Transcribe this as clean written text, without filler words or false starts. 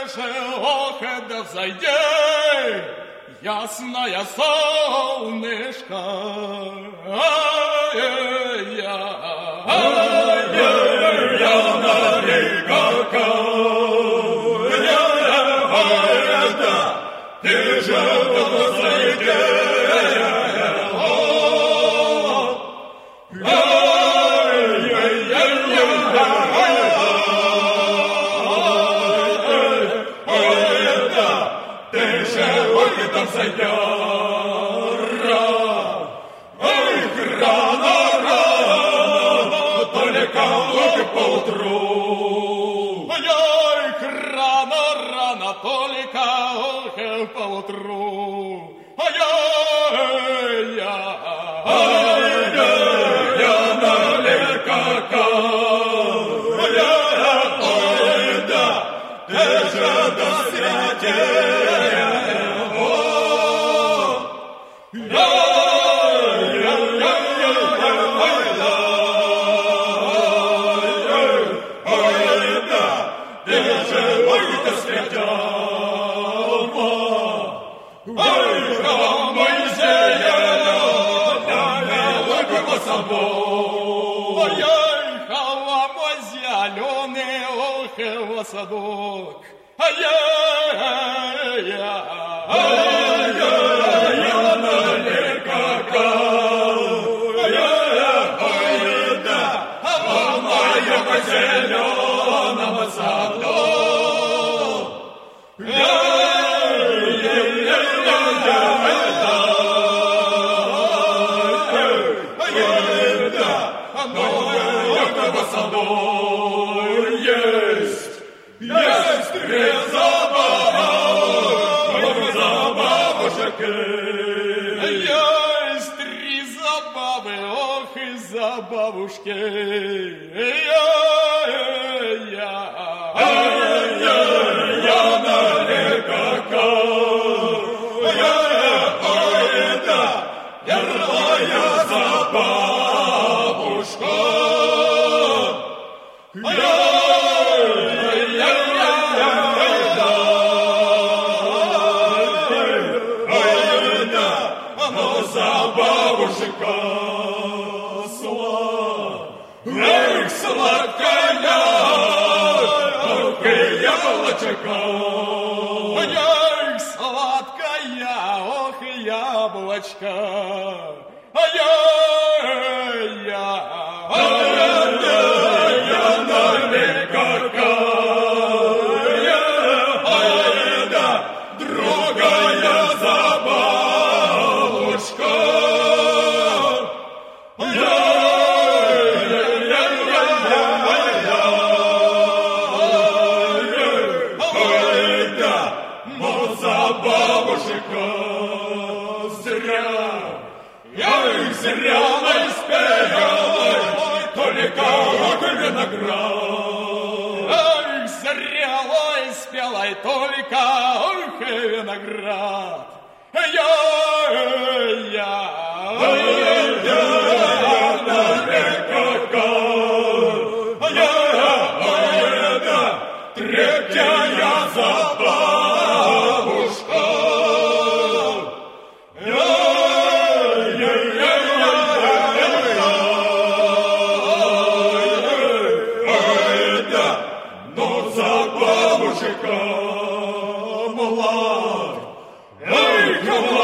же, ох, да взойди, ясное солнышко. Ай-я-я, ай-я-я, на река. Ты же взойди. Поутру, ай-я-я, ай-я-я, налегка, ай-я-я, ты же до святей, ты же до святей. Садок, ай-я-я, ай-я-я, налегка, ай-я-я, в моем зеленом саду. Есть три забавы, ох, и забавушки. Я-я-я, ай-я-я, налегка, ай-я-я, первая забавушка. Забавушка эх, сладкая, ох, яблочко. Эх, сладкая, ох, яблочко. Ай-я-я, ай-я-я, налегка, ай-я, другая забавушка. Зря спела, только виноград. Эх, зря спела, только виноград. Я-я, ай-я-я, налегка, ай-я-я, третья забавушка. Забавушка, млад, эй,